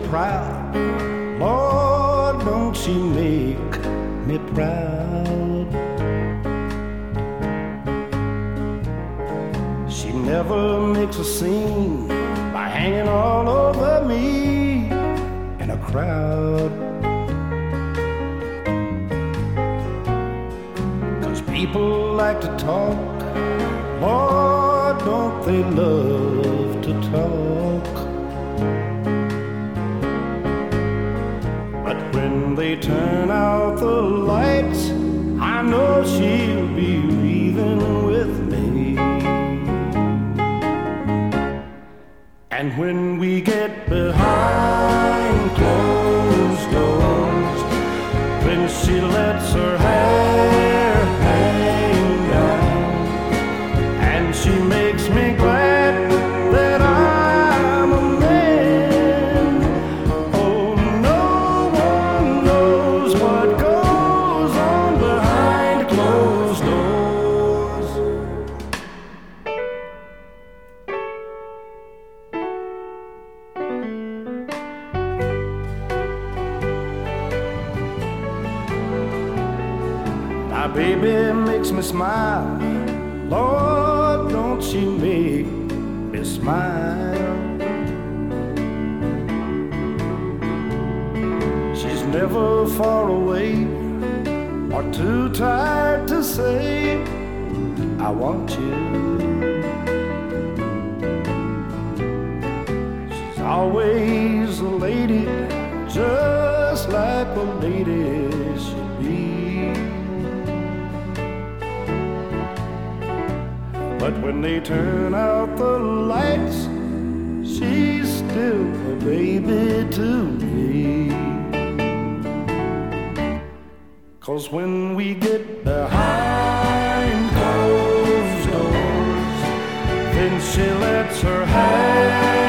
proud. Lord, don't she make me proud. She never makes a scene by hanging all over me in a crowd. 'Cause people like to talk, Lord, don't they love to talk. But when they turn out the lights, I know she'll be breathing with me. And when we get behind closed doors, when she lets her hair hang down, and she makes me glad that I'm a man. Oh, no one knows what goes on behind closed doors. My baby makes me smile. Lord, don't she make me smile. She's never far away or too tired to say, I want you. She's always a lady, just like a lady should be. But when they turn out the lights, she's still a baby to me. 'Cause when we get behind closed doors, then she lets her hair